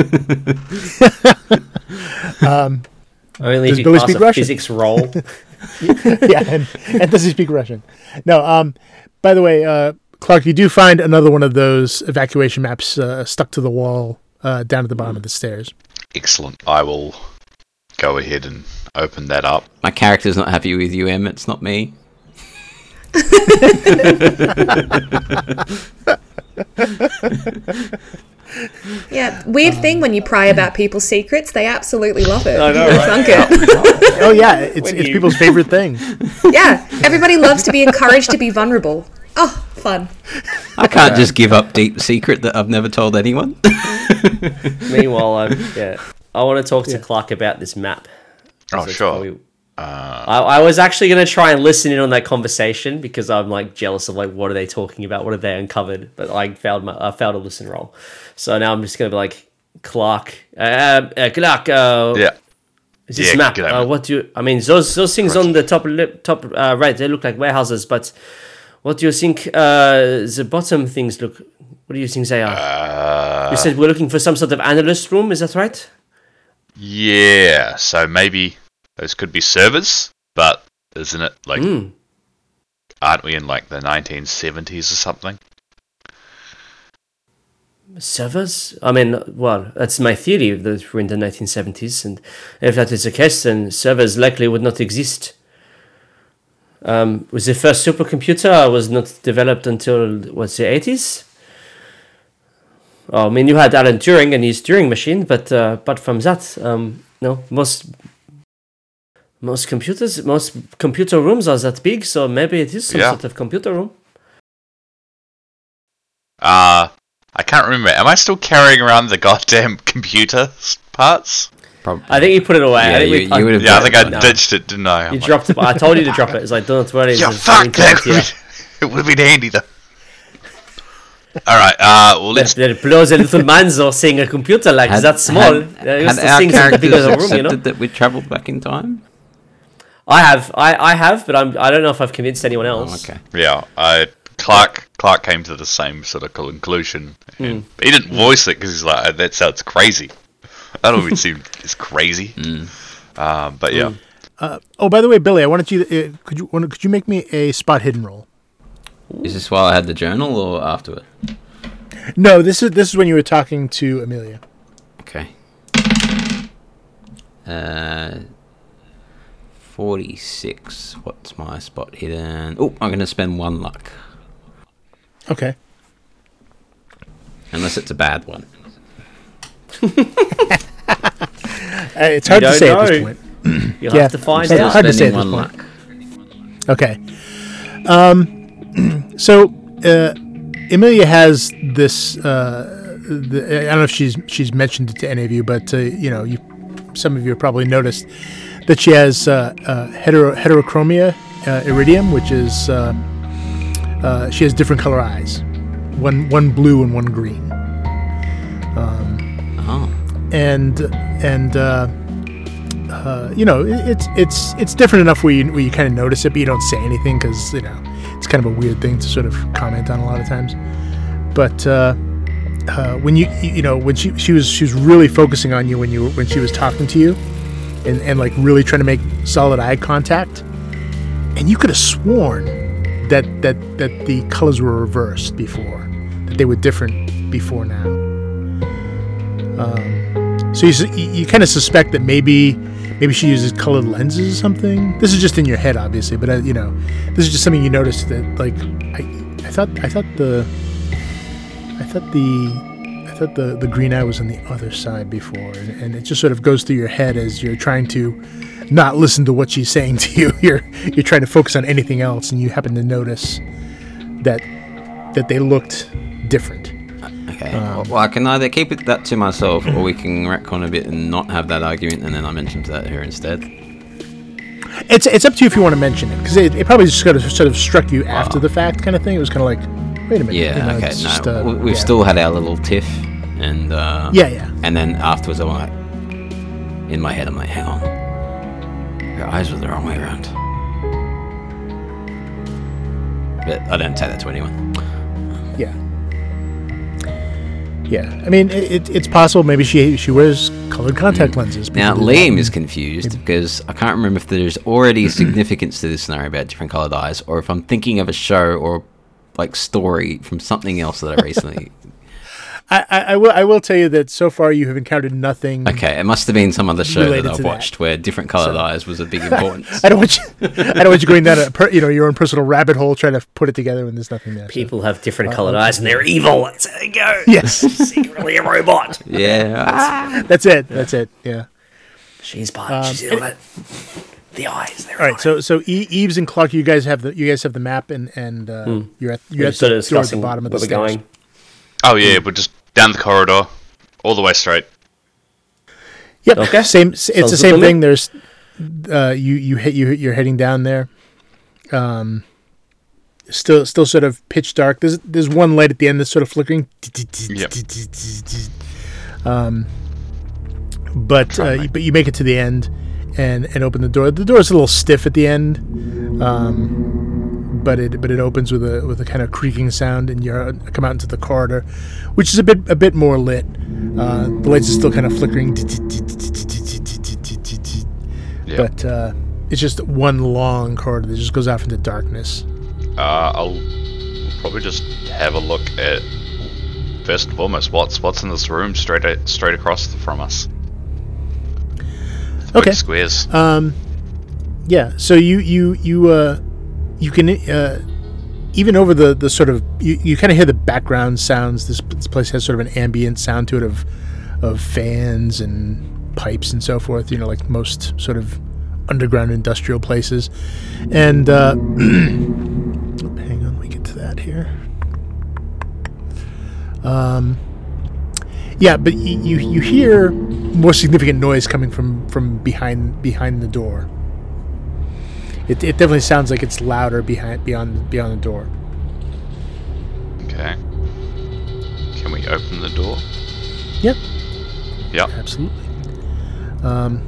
Um, Only Does if you Billy pass speak a Russian? physics roll. yeah, and, and does he speak Russian? No. Um. By the way, uh, Clark, you do find another one of those evacuation maps uh, stuck to the wall uh, down at the bottom of the stairs. Excellent. I will go ahead and open that up. My character's not happy with you, Em. It's not me. Yeah, weird thing when you pry about people's secrets, they absolutely love it. I know, They right? funk it. Oh yeah, it's When it's you- people's favorite thing. Yeah, everybody loves to be encouraged to be vulnerable. Oh, fun. I can't just give up deep secret that I've never told anyone. Meanwhile, I'm, yeah, I want to talk to Yeah. Clark about this map. Oh, It's sure. probably- I, I was actually going to try and listen in on that conversation because I'm like jealous of like what are they talking about, what have they uncovered? But I failed my I failed a listen roll, so now I'm just going to be like Clark, uh, uh, Clark. Uh, Yeah. Is this Yeah, map? good Uh, idea. what do you? I mean, those those things on the top lip, top uh, right, they look like warehouses. But what do you think? Uh, the bottom things look. What do you think they are? Uh, you said we're looking for some sort of analyst room. Is that right? yeah. So maybe those could be servers, but isn't it like? Mm. Aren't we in like the nineteen seventies or something? Servers? I mean, well, that's my theory that we're in the nineteen seventies, and if that is the case, then servers likely would not exist. Um, was the first supercomputer was not developed until what's the eighties? Oh, I mean, you had Alan Turing and his Turing machine, but uh, apart from that, um, no, most most computers, most computer rooms are that big, so maybe it is some Yeah. sort of computer room. Uh, I can't remember. Am I still carrying around the goddamn computer s- parts? Probably. I think you put it away. Yeah, I think you- we, you would've- Yeah, I think I No. ditched it, didn't I? I'm You like, dropped it. I told you to drop it. It's like, don't worry. Yeah, it's fuck an that. intent here. It would have been handy though. All right. Uh, well, let's. There blows a little manzo seeing a computer like Had- that small. Had, They're had used to our things in the bigger characters the room, you know. accepted that we travelled back in time? I have, I, I have, but I'm, I don't know if I've convinced anyone Oh, else. okay. Yeah, I Clark Clark came to the same sort of conclusion. And he didn't voice it because he's like, that sounds crazy. I don't even seem it's crazy. Um, but yeah, Oh, by the way, Billy, I wanted you. To, uh, could you wanna- could you make me a spot hidden roll? Is this while I had the journal or after it? No, this is this is when you were talking to Amelia. Okay. Uh, forty-six. What's my spot hidden? Oh, I'm going to spend one luck. Okay. Unless it's a bad one. Uh, it's hard to don't say at this know. point. You'll Yeah. have to find It's out. hard to say Spending at this one point. luck. Okay. Um, so uh, Emilia has this. Uh, the, I don't know if she's she's mentioned it to any of you, but uh, you know, you some of you have probably noticed that she has uh, uh, hetero, heterochromia uh, iridium, which is uh, uh, she has different color eyes, one one blue and one green. Um, Oh. and and uh, uh, you know, it, it's it's it's different enough where you where you kind of notice it, but you don't say anything because you know it's kind of a weird thing to sort of comment on a lot of times. But uh, uh, when you you know when she she was she was really focusing on you when you when she was talking to you, and and like really trying to make solid eye contact, and you could have sworn that that that the colors were reversed before, that they were different before now. Um, so you you, you kind of suspect that maybe maybe she uses colored lenses or something. This is just in your head, obviously, but uh, you know, this is just something you noticed that like I I thought I thought the I thought the I thought the, the green eye was on the other side before, and, and it just sort of goes through your head as you're trying to not listen to what she's saying to you. You're you're trying to focus on anything else, and you happen to notice that that they looked different. Okay. Um, well, I can either keep it that to myself, or we can retcon a bit and not have that argument, and then I mention to that here instead. It's it's up to you if you want to mention it, because it, it probably just sort of sort of struck you after the fact, kind of thing. It was kind of like, wait a minute. Yeah. you know, Okay. it's No, just, uh, we- we've yeah. still had our little tiff, and uh, Yeah, yeah. And then afterwards, I'm like, in my head, I'm like, hang on, your eyes were the wrong way around. But I don't say that to anyone. Yeah. Yeah, I mean, it, it, it's possible maybe she she wears colored contact lenses. Now, People do Liam that. is confused because I can't remember if there's already significance to this scenario about different coloured eyes, or if I'm thinking of a show or like story from something else that I recently. I, I, I will I will tell you that so far you have encountered nothing. Okay, it must have been some other show Related that I've to that. watched where different coloured So- eyes was a big importance. I don't want you. I don't want you going down a per, you know your own personal rabbit hole trying to put it together when there's nothing there. so. People have different coloured eyes and they're evil. That's how they go. Yes, Secretly a robot. Yeah. that's it. That's it. Yeah. She's part. Um, she's evil. The eyes. They're All right. So so e- Eves and Clark, you guys have the you guys have the map, and and uh, you're at you're We're at sort the of door at the discussing bottom of the where we're stairs. going. Oh yeah, we're just down the corridor, all the way straight. Yep. Okay. Same. It's Sounds the good same to me. thing. There's, uh, you you hit you you're heading down there. Um, still still sort of pitch dark. There's there's one light at the end that's sort of flickering. Yep. Um, but Try uh, and you, but you make it to the end, and and open the door. The door's a little stiff at the end. Um, but it but it opens with a with a kind of creaking sound, and you are come out into the corridor, which is a bit a bit more lit. Uh, the lights are still kind of flickering. Yeah. But uh, it's just one long corridor that just goes off into darkness. Uh, I'll we'll probably just have a look at first and foremost what's what's in this room straight a, straight across from us. The big Okay. Squares. Um, yeah. So you you you uh, you can uh, even over the, the sort of you, you kind of hear the background sounds. This, this place has sort of an ambient sound to it of of fans and pipes and so forth. You know, like most sort of underground industrial places. And uh, hang on, let me get to that here. Um, yeah, but y- you you hear more significant noise coming from, from behind behind the door. It, it definitely sounds like it's louder behind beyond beyond the door. Okay. Can we open the door? Yep, Yep. absolutely. Um.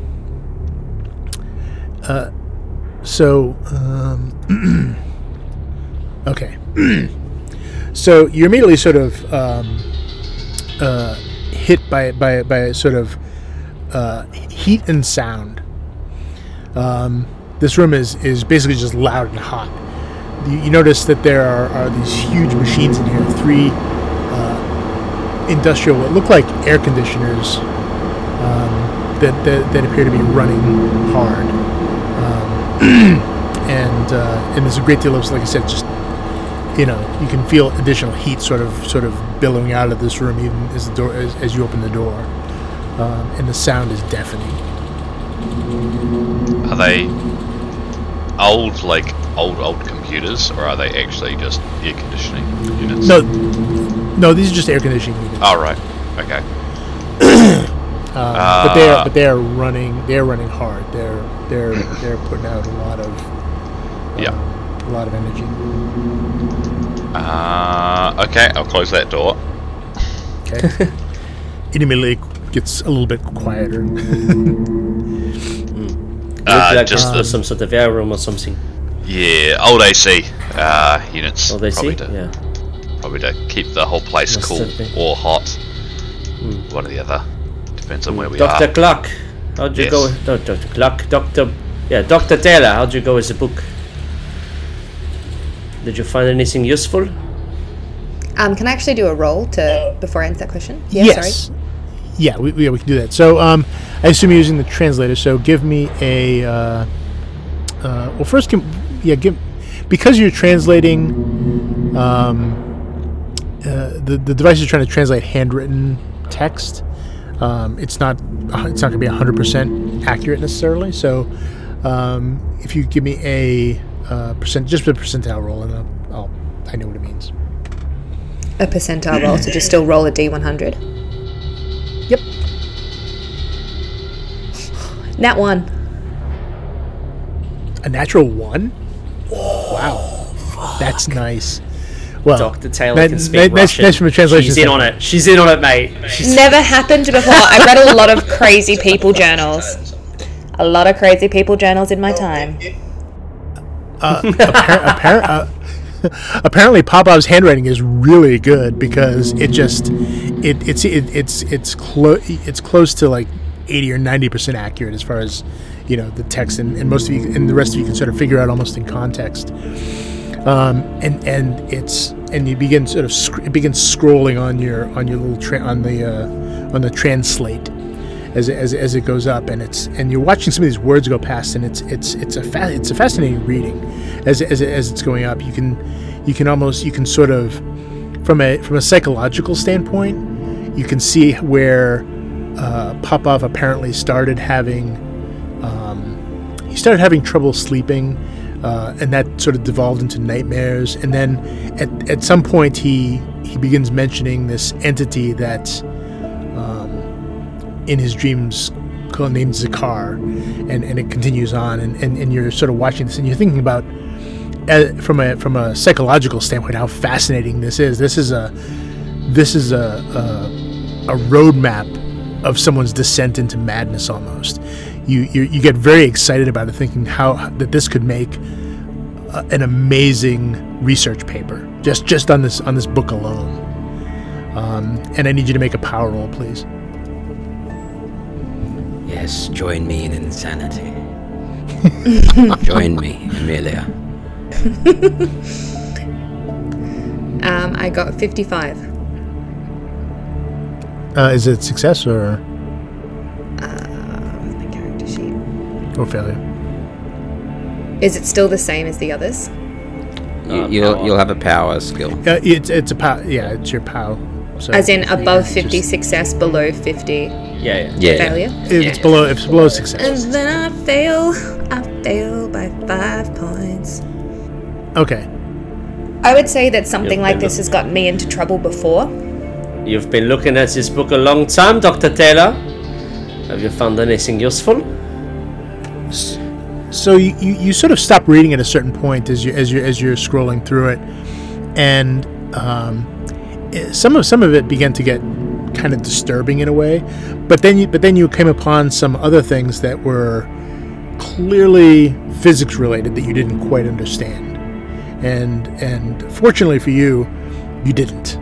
Uh. So. Um. Okay. So you're immediately sort of um, uh, hit by by by a sort of uh, heat and sound. Um, this room is, is basically just loud and hot. You, you notice that there are, are these huge machines in here, three uh, industrial, what look like air conditioners um, that, that that appear to be running hard. Um, and uh, and there's a great deal of, like I said, just, you know, you can feel additional heat sort of sort of billowing out of this room even as the door as, as you open the door, um, and the sound is deafening. Are they old, like old old computers, or are they actually just air conditioning units? No, no, these are just air conditioning units. Oh right. Okay. Uh, uh, but they're but they're running they're running hard. They're they're they're putting out a lot of uh, yeah a lot of energy. Uh, okay, I'll close that door. Okay. It immediately gets a little bit quieter. Uh, like just uh, the, some sort of air room or something. Yeah, old A C uh, units. Old A C, probably to, yeah. Probably to keep the whole place Must cool have been. or hot. Mm. One or the other. Depends on where we Doctor are. Clark, how'd you Yes. go? No, Doctor Clark, Doctor, yeah, Doctor Taylor, how'd you go with the book? Did you find anything useful? Um, can I actually do a roll to before I answer that question? Yeah, yes. sorry. Yeah, we, we, we can do that. So um, I assume you're using the translator. So give me a. Uh, uh, well, first, give, yeah, give because you're translating. Um, uh, the the device is trying to translate handwritten text. Um, it's not. It's not going to be a hundred percent accurate necessarily. So um, if you give me a uh, percent, just a percentile roll, and I'll, I'll I know what it means. A percentile roll, so just still roll a D one hundred. Yep. Nat one. A natural one? Wow. That's nice. Well, Doctor Taylor that- can speak that- that's- Russian. that's from a translation She's in on standpoint. it. She's in on it, mate. She's Never happened before. I read a lot of crazy people journals. A lot of crazy people journals in my time. appar- appar- uh, apparently Popov's handwriting is really good because it just it it's it, it's it's close it's close to like eighty or ninety percent accurate as far as, you know, the text, and, and most of you and the rest of you can sort of figure out almost in context. Um, and and it's and you begin sort of sc- it begins scrolling on your on your little tra- on the uh, on the translate as it, as, it, as it goes up, and it's and you're watching some of these words go past, and it's it's it's a fa- it's a fascinating reading as it, as it, as it's going up. You can you can almost you can sort of from a from a psychological standpoint, you can see where uh, Popov apparently started having um, he started having trouble sleeping. Uh, and that sort of devolved into nightmares. And then at, at some point, he he begins mentioning this entity that um, in his dreams called named Zakar, and, and it continues on. And, and, and you're sort of watching this, and you're thinking about uh, from a from a psychological standpoint how fascinating this is. This is a this is a a, a roadmap of someone's descent into madness almost. You, you you get very excited about it, thinking how that this could make uh, an amazing research paper just just on this on this book alone. Um, and I need you to make a power roll, please. Yes, join me in insanity. Join me, Amelia. Um, I got fifty-five. Uh, is it success or Where's my character sheet? or failure? Is it still the same as the others? You, you'll you'll have a power skill. Uh, it's it's a pow. Yeah, it's your pow. So As in above yeah, fifty just- success, below fifty yeah, yeah. Yeah. failure? if it's below if it's below success. And then I fail. I fail by five points. Okay. I would say that something Yep, like yep, this yep. has got me into trouble before. You've been looking at this book a long time, Doctor Taylor. Have you found anything useful? So you, you, you sort of stop reading at a certain point as you as you as you're scrolling through it, and um, it- some of some of it began to get kind of disturbing in a way, but then you but then you came upon some other things that were clearly physics related that you didn't quite understand, and and fortunately for you, you didn't.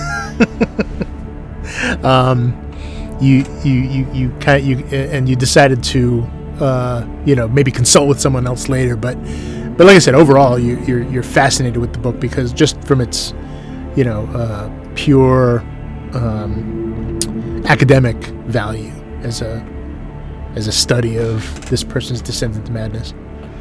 um, you you you you kind you and you decided to. Uh, you know, maybe consult with someone else later, but but like I said, overall, you, you're you're fascinated with the book because just from its, you know, uh, pure um, academic value as a as a study of this person's descent into madness.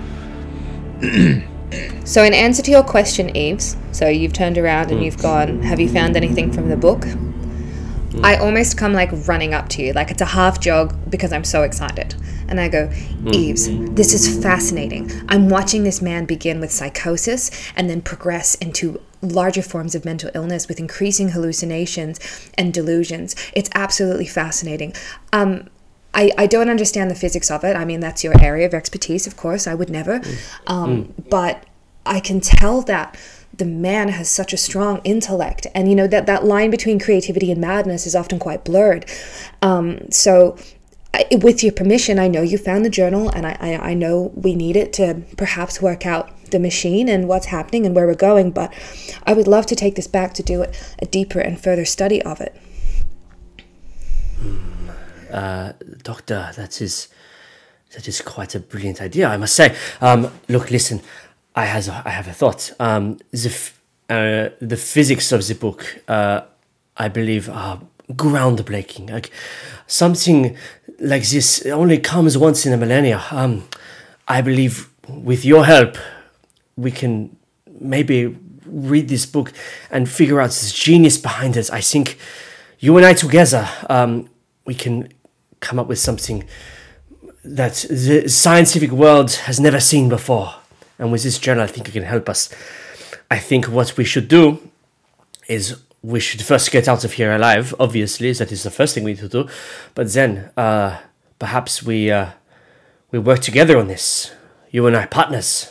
So, in answer to your question, Eves, so you've turned around and you've gone, have you found anything from the book? I almost come like running up to you, like it's a half jog because I'm so excited. And I go, Eves, this is fascinating. I'm watching this man begin with psychosis and then progress into larger forms of mental illness with increasing hallucinations and delusions. It's absolutely fascinating. Um, I, I don't understand the physics of it. I mean, that's your area of expertise, of course. I would never. Um, mm. But I can tell that the man has such a strong intellect. And, you know, that, that line between creativity and madness is often quite blurred. Um, so... I, with your permission, I know you found the journal, and I, I, I know we need it to perhaps work out the machine and what's happening and where we're going, but I would love to take this back to do a deeper and further study of it. Uh, doctor, that is that is quite a brilliant idea, I must say. Um, look, listen, I has a, I have a thought. Um, the f- uh, the physics of the book, uh, I believe, are groundbreaking. Like something like this only comes once in a millennia. Um, I believe with your help, we can maybe read this book and figure out the genius behind it. I think you and I together, um, we can come up with something that the scientific world has never seen before. And with this journal, I think it can help us. I think what we should do is we should first get out of here alive, obviously. That is the first thing we need to do. But then, uh, perhaps we uh, we work together on this. You and I, partners.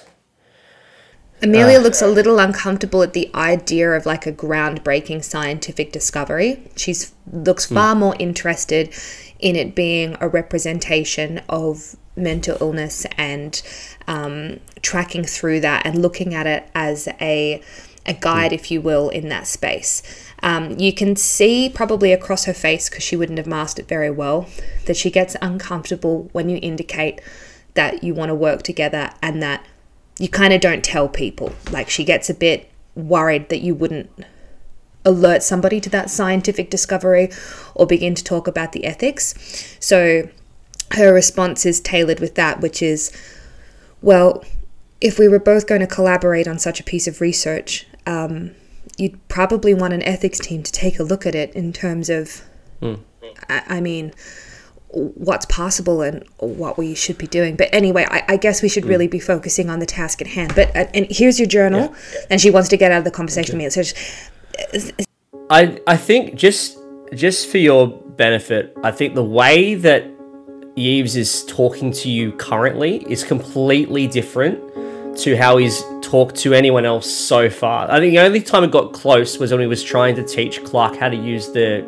Amelia uh, looks a little uncomfortable at the idea of like a groundbreaking scientific discovery. She's looks far mm. more interested in it being a representation of mental illness and um, tracking through that and looking at it as a a guide, mm. if you will, in that space. Um, you can see probably across her face, because she wouldn't have masked it very well, that she gets uncomfortable when you indicate that you want to work together and that you kind of don't tell people. Like she gets a bit worried that you wouldn't alert somebody to that scientific discovery or begin to talk about the ethics. So her response is tailored with that, which is, well, if we were both going to collaborate on such a piece of research, um, you'd probably want an ethics team to take a look at it in terms of, mm. I, I mean, what's possible and what we should be doing. But anyway, I, I guess we should mm. really be focusing on the task at hand. But uh, and here's your journal, yeah. and she wants to get out of the conversation. Okay. So just, I I think just just for your benefit, I think the way that Yves is talking to you currently is completely different to how he's talked to anyone else so far. I think the only time it got close was when he was trying to teach Clark how to use the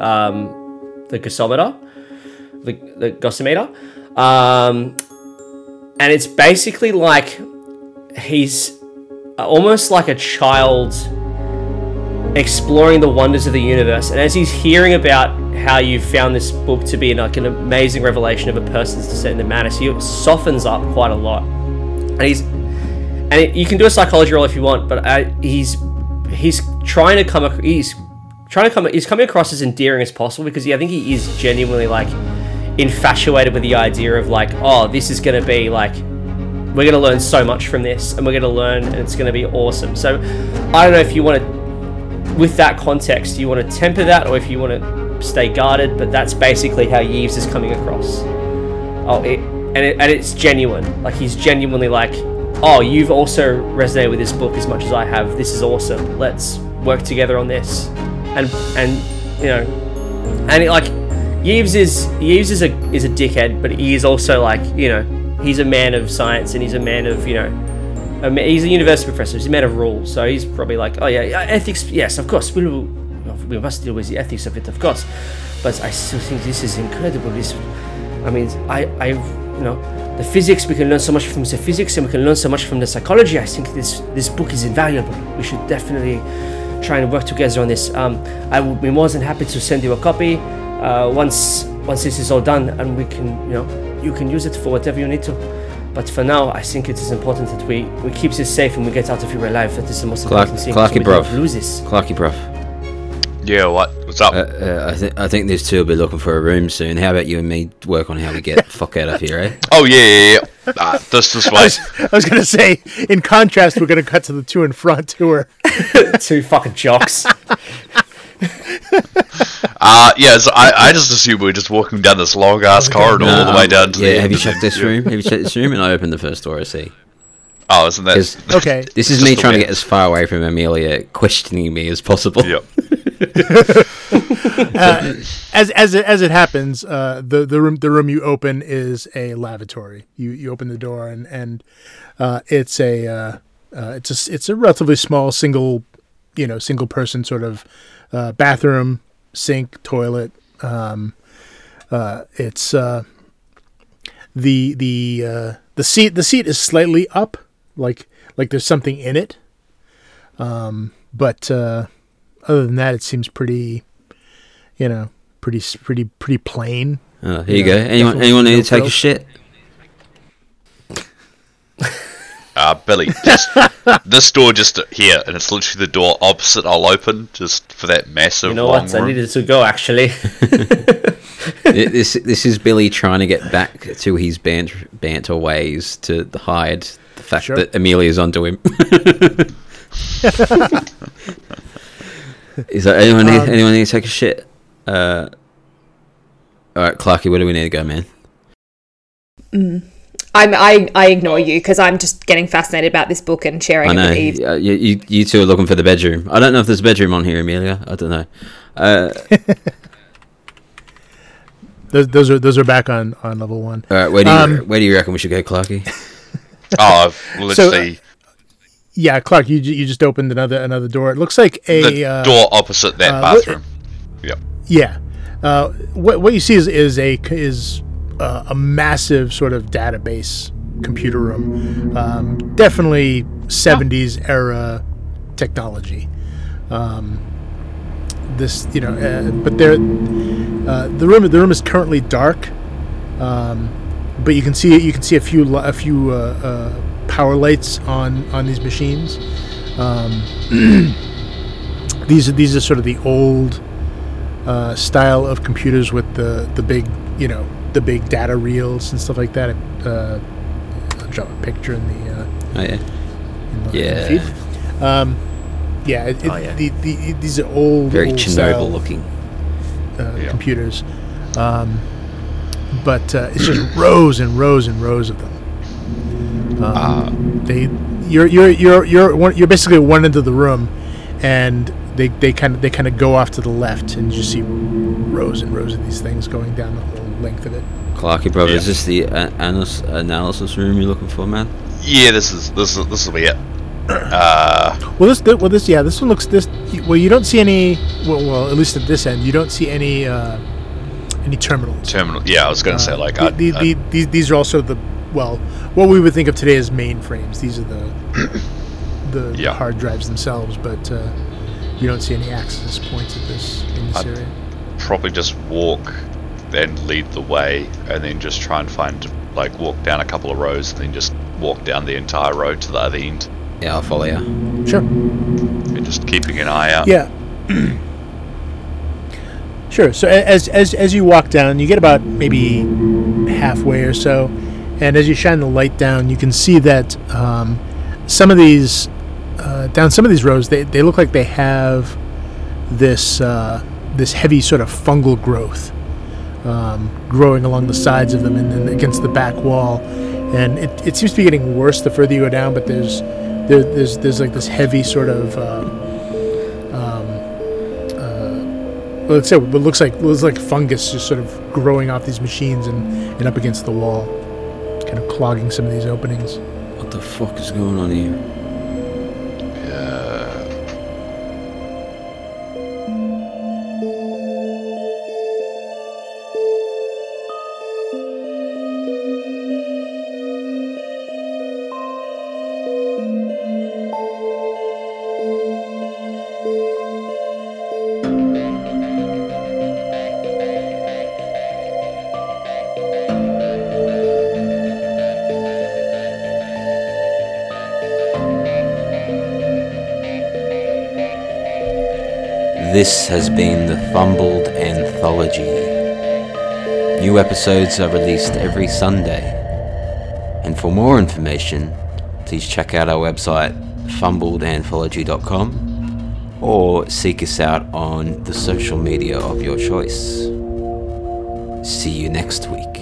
um, the gasometer, the, the gasometer. Um, and it's basically like he's almost like a child exploring the wonders of the universe. And as he's hearing about how you found this book to be like an amazing revelation of a person's descent into madness, he softens up quite a lot. And he's And it, you can do a psychology roll if you want, but uh, he's he's trying to come. He's trying to come. He's coming across as endearing as possible because he, I think he is genuinely like infatuated with the idea of like, oh, this is going to be like, we're going to learn so much from this, and we're going to learn, and it's going to be awesome. So I don't know if you want to, with that context, you want to temper that, or if you want to stay guarded. But that's basically how Yves is coming across. Oh, it, and it, and it's genuine. Like he's genuinely like, oh, you've also resonated with this book as much as I have. This is awesome. Let's work together on this. And and you know, and it, like Yves is Yves is a is a dickhead, but he is also like, you know, he's a man of science and he's a man of, you know, a, he's a university professor. He's a man of rules. So he's probably like, oh yeah, ethics. Yes, of course, we will. We must deal with the ethics of it, of course. But I still think this is incredible. This, I mean, I I you know. The physics, we can learn so much from the physics and we can learn so much from the psychology. I think this this book is invaluable. We should definitely try and work together on this. Um, I would be more than happy to send you a copy uh, once once this is all done, and we can, you know, you can use it for whatever you need to. But for now, I think it is important that we, we keep this safe and we get out of here alive. That is the most Clark, important thing. Clarky, so bruv. Lose this. Clarky, bruv. Yeah, what? What's up? Uh, uh, I think I think these two will be looking for a room soon. How about you and me work on how we get the fuck out of here, eh? Oh yeah, yeah, yeah. Uh, this this way. I was, I was gonna say, in contrast, we're gonna cut to the two in front who are two fucking jocks. Uh, yeah, so I, I just assumed we were just walking down this long ass Okay. corridor all the way Um, down to yeah, the have end you of checked the- this room? Have you checked this room? And I opened the first door I see. Oh, isn't that... 'Cause Okay. This is Just me the trying to way- get as far away from Amelia questioning me as possible. Yep. Uh, as as it, as it happens, uh, the the room the room you open is a lavatory. You you open the door and and uh, it's a uh, uh, it's a s- it's a relatively small single you know single person sort of uh, bathroom, sink, toilet. Um, uh, it's uh, the the uh, the seat the seat is slightly up, like like there's something in it. Um, but uh, other than that, it seems pretty, you know, pretty s- pretty pretty plain. Uh, here you Yeah, go. Anyone definitely anyone need no to take a frills. shit? Uh, Billy, just, this door just here, and it's literally the door opposite I'll open, just for that massive You know long what? I room. needed to go actually. Th- this this is Billy trying to get back to his banter, banter ways to hide the fact Sure. that Amelia's onto him. Is that anyone need Um, anyone need to take a shit? Uh, all right, Clarky, where do we need to go, man? I'm, I, I ignore you because I'm just getting fascinated about this book and sharing I it know with Eve. uh, you, you you two are looking for the bedroom. I don't know if there's a bedroom on here, Amelia. I don't know. Uh, Those, those are those are back on, on level one. all right, where do you Um, where do you reckon we should go, Clarky? Oh, let's So, see. Yeah, Clark, you ju- you just opened another another door. It looks like a The uh, door opposite that uh, what- bathroom. Yep. Yeah, uh, what what you see is is a is uh, a massive sort of database computer room. Um, definitely seventies era technology. Um, this you know, uh, but there uh, the room the room is currently dark, um, but you can see you can see a few li- a few uh, uh, power lights on on these machines. Um, these are these are sort of the old uh, style of computers with the the big you know the big data reels and stuff like that. Uh, I'll drop a picture in the uh, Oh yeah, in the, Yeah. in the feed. Um, yeah, it, it, Oh, yeah. The, the, these are old, very old Chernobyl style, looking. uh, Yeah. computers, um, but uh, it's just rows and rows and rows of them. Um, Uh, they, you're you're you're you're one, you're basically at one end of the room, and they they kind of they kind of go off to the left, and you just see rows and rows of these things going down the whole length of it. Clarky, brother, Yeah. is this the uh, analysis, analysis room you're looking for, man? yeah, this is this is this will be it. Uh, Well, this, well, this, yeah, this one looks this. Well, you don't see any. Well, well, at least at this end, you don't see any uh, any terminals. terminal. Yeah, I was gonna say Uh, like the, I, the, I- the, these these are also the well, what we would think of today as mainframes. These are the the, Yeah. the hard drives themselves, but uh, you don't see any access points at this in this I- area. probably just walk, then lead the way, and then just try and find like walk down a couple of rows, and then just walk down the entire road to the other end, Yeah, I'll follow you. Sure. and just keeping an eye out. Yeah. Sure. So a- as as as you walk down, you get about maybe halfway or so, and as you shine the light down, you can see that um, some of these uh, down some of these rows, they, they look like they have this uh, this heavy sort of fungal growth um, growing along the sides of them and then against the back wall, and it, it seems to be getting worse the further you go down. But there's there, there's there's like this heavy sort of um, um, uh, well, let's say what looks like looks like fungus just sort of growing off these machines and, and up against the wall, kind of clogging some of these openings. What the fuck is going on here? Uh, This has been the Fumbled Anthology. New episodes are released every Sunday. And for more information, please check out our website fumbledanthology dot com or seek us out on the social media of your choice. See you next week.